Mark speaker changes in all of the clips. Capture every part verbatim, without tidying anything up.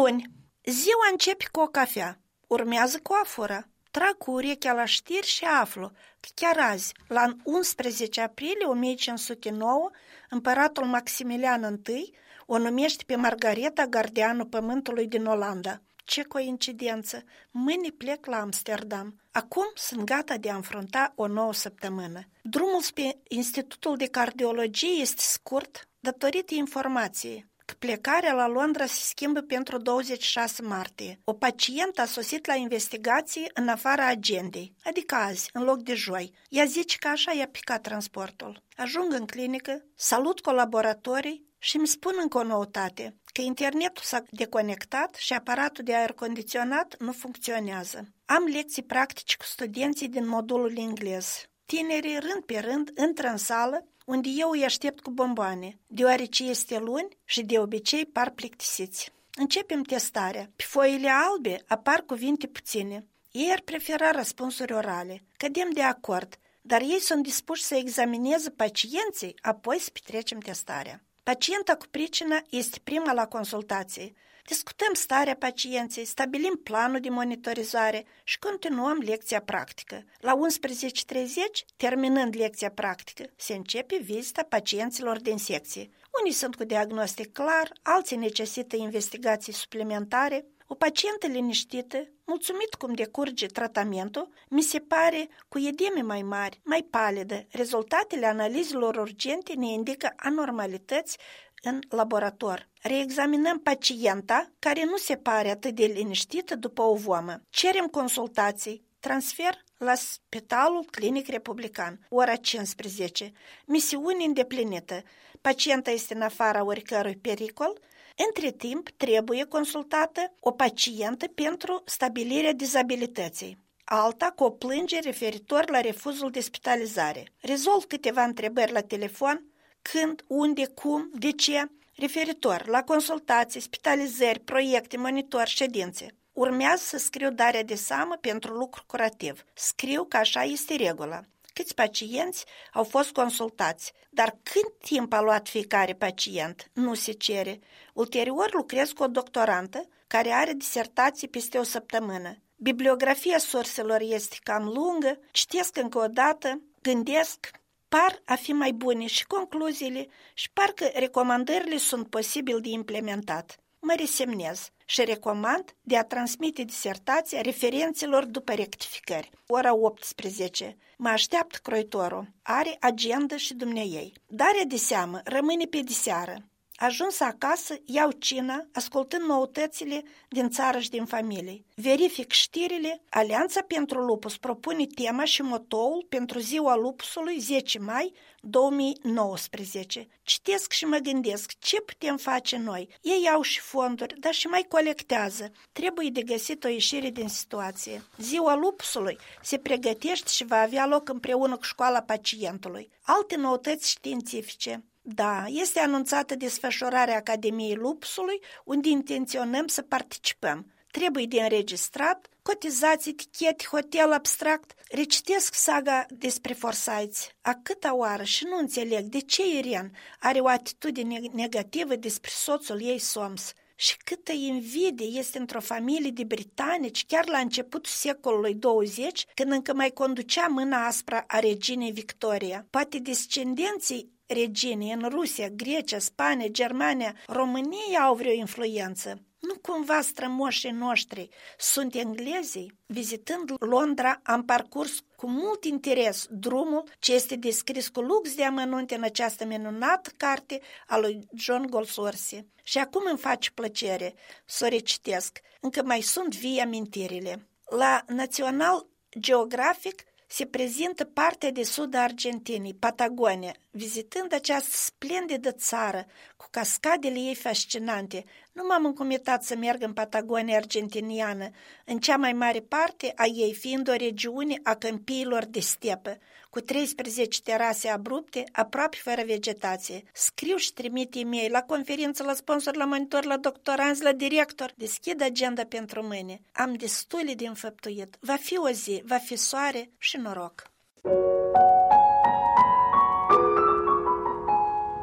Speaker 1: Luni, ziua începe cu o cafea, urmează coafura. Trag cu urechea la știri și aflu că chiar azi, la unsprezece aprilie o mie cinci sute nouă, împăratul Maximilian I o numește pe Margareta gardianul pământului din Olanda. Ce coincidență! Mâine plec la Amsterdam. Acum sunt gata de a înfrunta o nouă săptămână. Drumul spre Institutul de Cardiologie este scurt datorită informației că plecarea la Londra se schimbă pentru douăzeci și șase martie. O pacientă a sosit la investigații în afara agendei, adică azi, în loc de joi. Ea zice că așa i-a picat transportul. Ajung în clinică, salut colaboratorii și îmi spun încă o noutate, că internetul s-a deconectat și aparatul de aer condiționat nu funcționează. Am lecții practice cu studenții din modulul englez. Tinerii, rând pe rând, intră în sală, unde eu îi aștept cu bomboane, deoarece este luni și de obicei par plictisiți. Începem testarea. Pe foile albe apar cuvinte puține. Ei ar prefera răspunsuri orale. Cădem de acord, dar ei sunt dispuși să examineze pacienții, apoi să petrecem testarea. Pacienta cu pricina este prima la consultație. Discutăm starea pacienței, stabilim planul de monitorizare și continuăm lecția practică. La unsprezece și treizeci, terminând lecția practică, se începe vizita pacienților din secție. Unii sunt cu diagnostic clar, alții necesită investigații suplimentare. O pacientă liniștită, mulțumit cum decurge tratamentul, mi se pare cu edeme mai mari, mai palidă. Rezultatele analizelor urgente ne indică anormalități în laborator. Reexaminăm pacienta, care nu se pare atât de liniștită după o voamă. Cerem consultații. Transfer la Spitalul Clinic Republican. Ora cincisprezece. Misiune îndeplinită. Pacienta este în afara oricărui pericol. Între timp, trebuie consultată o pacientă pentru stabilirea dizabilității. Alta cu o plângere referitor la refuzul de spitalizare. Rezolv câteva întrebări la telefon, când, unde, cum, de ce, referitor la consultații, spitalizări, proiecte, monitor, ședințe. Urmează să scriu darea de seamă pentru lucru curativ. Scriu că așa este regula. Câți pacienți au fost consultați, dar cât timp a luat fiecare pacient, nu se cere. Ulterior lucrez cu o doctorantă care are disertații peste o săptămână. Bibliografia surselor este cam lungă, citesc încă o dată, gândesc, par a fi mai bune și concluziile și parcă recomandările sunt posibil de implementat. Mă resemnez și recomand de a transmite disertația referenților după rectificări. Ora optsprezece. Mă așteaptă croitorul. Are agenda și dumneiei. Darea de seamă rămâne pe diseară. Ajuns acasă, iau cina, ascultând noutățile din țară și din familie. Verific știrile. Alianța pentru Lupus propune tema și motoul pentru Ziua Lupusului zece mai două mii nouăsprezece. Citesc și mă gândesc ce putem face noi. Ei au și fonduri, dar și mai colectează. Trebuie de găsit o ieșire din situație. Ziua Lupusului se pregătește și va avea loc împreună cu școala pacientului. Alte noutăți științifice. Da, este anunțată desfășurarea Academiei Lupusului, unde intenționăm să participăm. Trebuie de înregistrat, cotizați, etichete, hotel abstract. Recitesc saga despre Forsyth a câta oară și nu înțeleg de ce Irene are o atitudine negativă despre soțul ei Soms. Și câtă invidie este într-o familie de britanici chiar la începutul secolului douăzeci, când încă mai conducea mâna aspră a reginei Victoria. Poate descendenții reginii în Rusia, Grecia, Spania, Germania, România au vreo influență. Nu cumva strămoșii noștri sunt englezii? Vizitând Londra, am parcurs cu mult interes drumul ce este descris cu lux de amănunte în această minunată carte a lui John Goldsworthy. Și acum îmi face plăcere să o recitesc, încă mai sunt vii amintirile. La National Geographic se prezintă partea de sud a Argentinii, Patagonia. Vizitând această splendidă țară cu cascadele ei fascinante, nu m-am încumetat să merg în Patagonia argentiniană, în cea mai mare parte a ei fiind o regiune a câmpiilor de stepă, cu treisprezece terase abrupte, aproape fără vegetație. Scriu și trimit e-mail la conferință, la sponsor, la monitor, la doctoranți, la director. Deschid agenda pentru mâine. Am destule de înfăptuit. Va fi o zi, va fi soare și noroc.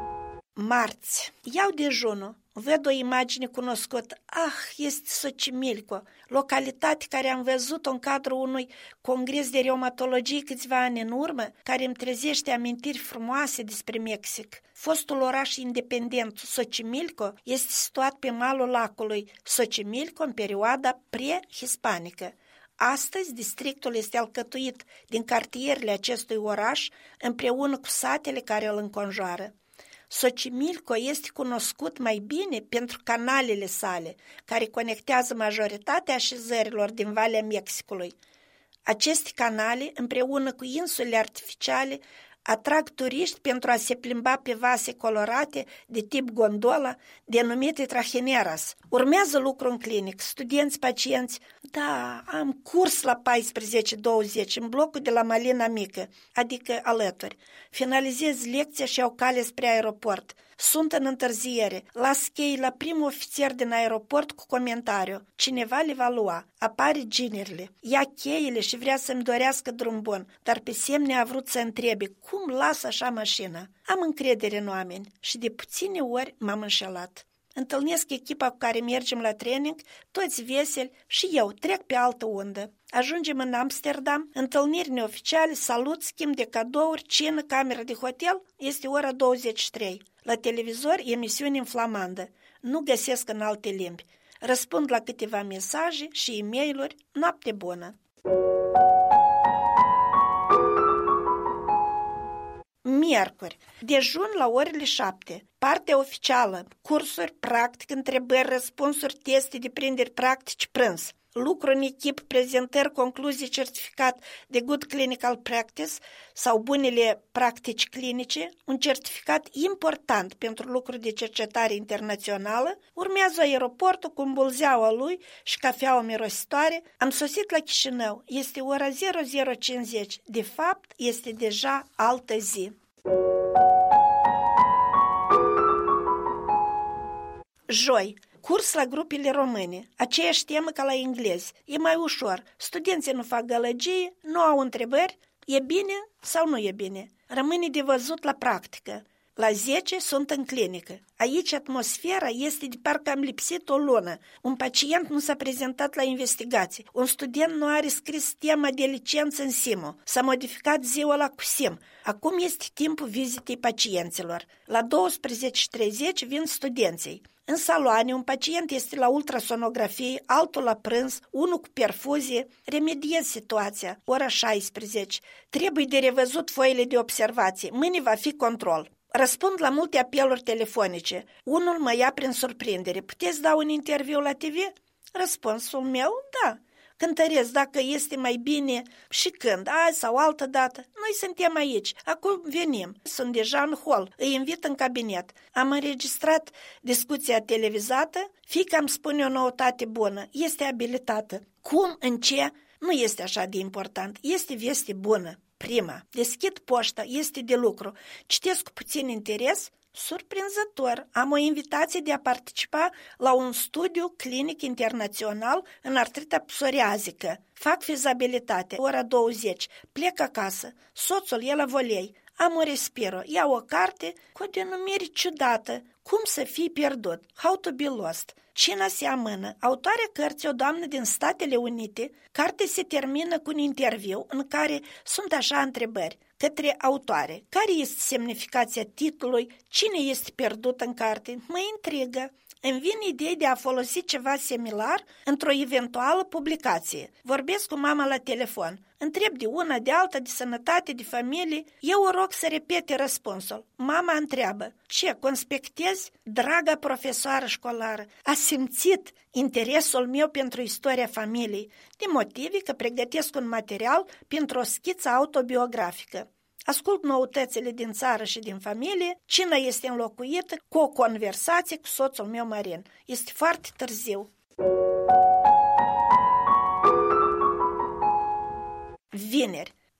Speaker 1: Marți. Iau dejunul. Văd o imagine cunoscută. Ah, este Xochimilco, localitate care am văzut-o în cadrul unui congres de reumatologie câțiva ani în urmă, care îmi trezește amintiri frumoase despre Mexic. Fostul oraș independent Xochimilco este situat pe malul lacului Xochimilco în perioada pre-hispanică. Astăzi, districtul este alcătuit din cartierele acestui oraș împreună cu satele care îl înconjoară. Xochimilco este cunoscut mai bine pentru canalele sale, care conectează majoritatea așezărilor din Valea Mexicului. Aceste canale, împreună cu insulele artificiale, atrag turiști pentru a se plimba pe vase colorate de tip gondola, denumite trajineras. Urmează lucru în clinic, studenți, pacienți. Da, am curs la paisprezece douăzeci în blocul de la Malina Mică, adică alături. Finalizez lecția și au cale spre aeroport. Sunt în întârziere. Las chei la primul ofițer din aeroport cu comentariu. Cineva le va lua. Apare Ginerle. Ia cheile și vrea să-mi dorească drum bun, dar pe semne a vrut să întrebe cum las așa mașina. Am încredere în oameni și de puține ori m-am înșelat. Întâlnesc echipa cu care mergem la training, toți veseli și eu trec pe altă undă. Ajungem în Amsterdam, întâlniri neoficiale, salut, schimb de cadouri, cină, cameră de hotel, este ora douăzeci și trei. La televizor, emisiune în flamandă. Nu găsesc în alte limbi. Răspund la câteva mesaje și e-mail-uri. Noapte bună! Miercuri. Dejun la orele șapte. Partea oficială. Cursuri, practic, întrebări, răspunsuri, teste, deprinderi practici, prânz. Lucru în echip, prezentări, concluzii, certificat de Good Clinical Practice sau bunele practici clinice, un certificat important pentru lucruri de cercetare internațională. Urmează aeroportul cu îmbulzeaua lui și cafeaua mirositoare. Am sosit la Chișinău. Este ora zero zero cincizeci. De fapt, este deja altă zi. Joi. Curs la grupele române, aceeași temă ca la englezi. E mai ușor. Studenții nu fac gălăgie, nu au întrebări. E bine sau nu e bine? Rămâne de văzut la practică. La zece sunt în clinică. Aici atmosfera este de parcă am lipsit o lună. Un pacient nu s-a prezentat la investigații. Un student nu are scris tema de licență în SIMO. S-a modificat ziua la cu SIM. Acum este timpul vizitei pacienților. La douăsprezece și treizeci vin studenții. În saloane, un pacient este la ultrasonografie, altul la prânz, unul cu perfuzie. Remediez situația. Ora șaisprezece. Trebuie de revăzut foile de observație. Mâine va fi control. Răspund la multe apeluri telefonice. Unul mă ia prin surprindere. Puteți da un interviu la T V? Răspunsul meu, da. Cântăresc dacă este mai bine și când, azi sau altă dată. Noi suntem aici, acum venim. Sunt deja în hol, îi invit în cabinet. Am înregistrat discuția televizată, fiica îmi spune o noutate bună, este abilitată. Cum, în ce? Nu este așa de important, este veste bună. Prima, deschid poșta, este de lucru. Citesc cu puțin interes. Surprinzător, am o invitație de a participa la un studiu clinic internațional în artrita psoriazică. Fac fezabilitate, ora douăzeci, plec acasă, soțul e la volei, am o respiro, iau o carte cu o denumire ciudată, Cum să fii pierdut, How to be lost. Cina se amână. Autoarea cărții, o doamnă din Statele Unite, carte se termină cu un interviu în care sunt așa întrebări către autoare. Care este semnificația titlului? Cine este pierdut în carte? Mă intrigă. Îmi vine ideea de a folosi ceva similar într-o eventuală publicație. Vorbesc cu mama la telefon. Întreb de una, de alta, de sănătate, de familie. Eu o rog să repete răspunsul. Mama întreabă. Ce, conspectezi? Draga profesoară școlară, a simțit interesul meu pentru istoria familiei, de motive că pregătesc un material pentru o schiță autobiografică. Ascult noutățile din țară și din familie, cina este înlocuită cu o conversație cu soțul meu Marin. Este foarte târziu. Vineri.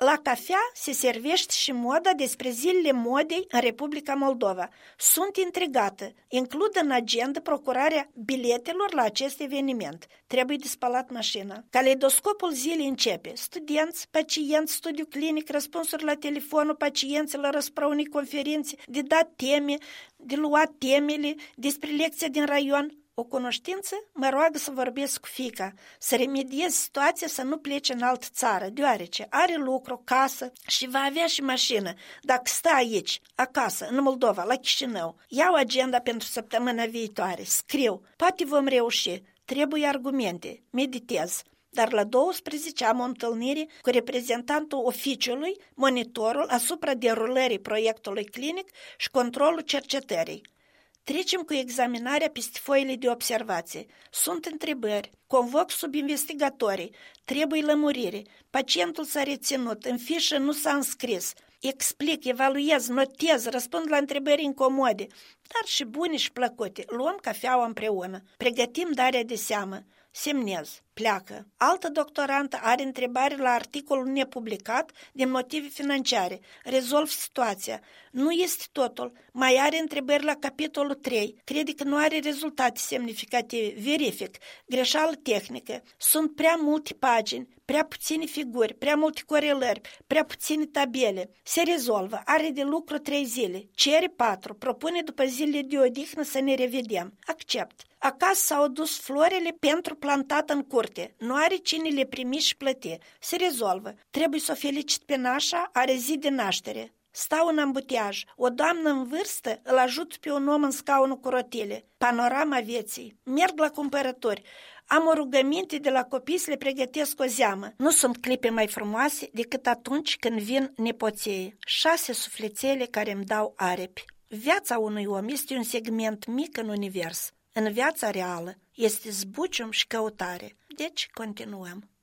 Speaker 1: La cafea se servește și moda despre zilele modei în Republica Moldova. Sunt intrigată. Includ în agenda procurarea biletelor la acest eveniment. Trebuie de spălat mașina. Caleidoscopul zilei începe. Studenți, pacienți, studiu clinic, răspunsuri la telefonul pacienților, răsprăunii conferințe, de dat teme, de luat temele despre lecția din raion. O cunoștință mă roagă să vorbesc cu fiica, să remediez situația, să nu plece în altă țară, deoarece are lucru, casă și va avea și mașină. Dacă stă aici, acasă, în Moldova, la Chișinău, iau agenda pentru săptămâna viitoare, scriu, poate vom reuși, trebuie argumente, meditez. Dar la douăsprezece am o întâlnire cu reprezentantul oficiului, monitorul asupra derulării proiectului clinic și controlul cercetării. Trecem cu examinarea peste foile de observație. Sunt întrebări, convoc subinvestigatorii, trebuie lămurire, pacientul s-a reținut, în fișă nu s-a înscris. Explic, evaluez, notez, răspund la întrebări incomode, dar și bune și plăcute. Luăm cafeaua împreună, pregătim darea de seamă. Semnez, pleacă. Altă doctorantă are întrebare la articolul nepublicat din motive financiare. Rezolv situația. Nu este totul. Mai are întrebări la capitolul trei. Crede că nu are rezultate semnificative. Verific. Greșeală tehnică. Sunt prea multe pagini, prea puține figuri, prea multe corelări, prea puține tabele. Se rezolvă. Are de lucru trei zile. Cere patru. Propune după zilele de odihnă să ne revedem. Accept. Acasă s-au dus florile pentru plantat în curte. Nu are cine le primi și plăti. Se rezolvă. Trebuie să o felicit pe nașa, are zi de naștere. Stau în ambutiaj. O doamnă în vârstă îl ajută pe un om în scaunul cu rotile. Panorama vieții. Merg la cumpărături. Am o rugăminte de la copii să le pregătesc o zeamă. Nu sunt clipe mai frumoase decât atunci când vin nepoței. Șase sufletele care îmi dau aripi. Viața unui om este un segment mic în univers. În viața reală este zbucium și căutare. Deci continuăm.